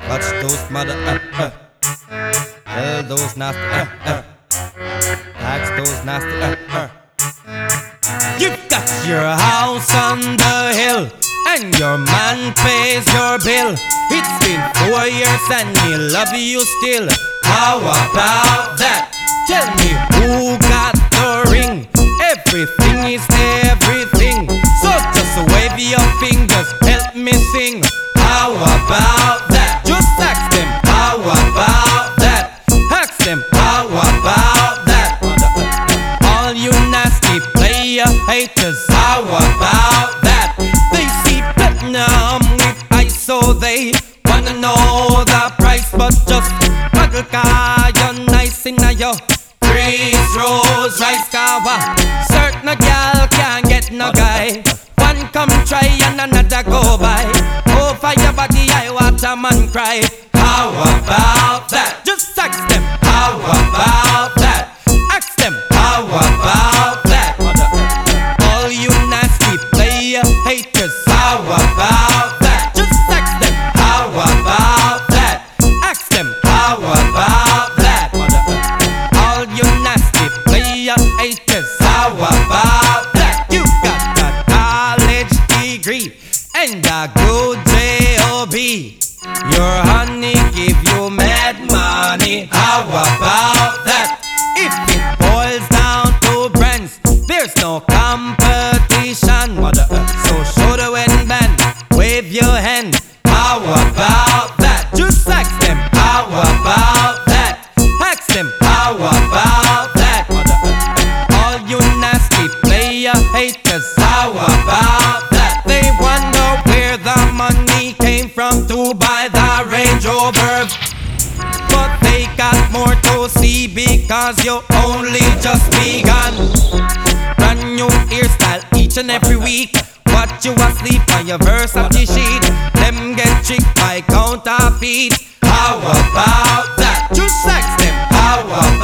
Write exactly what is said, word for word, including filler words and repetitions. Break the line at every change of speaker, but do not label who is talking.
Watch those mother uh, uh. Tell those nasty uh, uh. Tax those nasty uh, uh. You've got your house on the hill and your man pays your bill. It's been four years and he love you still. How about that? Tell me who got the ring? Everything is everything. So just wave your fingers, help me sing. How about that? Just ask them. How about that? Ask them. How about that? All you nasty player haters. How about that? They see platinum with ice, so they wanna know the price, but just muggle car, you're nice in a yo. Freeze Rose rice kawa. Certain gal can't get no guy. One come try and another go by. Oh, for your body I watch a man cry. How about that? Just ask them. How about that? Ask them. How about that? All you nasty player haters. How about that? Just ask them. How about that? Ask them. How about that? All you nasty player haters. How about that? You got a college degree and a good job. Your honey give you mad money. How about that? If it boils down to brands, there's no competition. So show the wedding band, wave your hand. How about that? Just ask them. How about that? Ask them. How about that? All you nasty player haters. How about that? They wonder where the money came from to buy the Range Rover, but they got more to see because you only just begun. Brand new hairstyle each and every week. Watch you asleep on your Versace sheet. Them get tricked by counterfeit. How about that? Just ask them. How about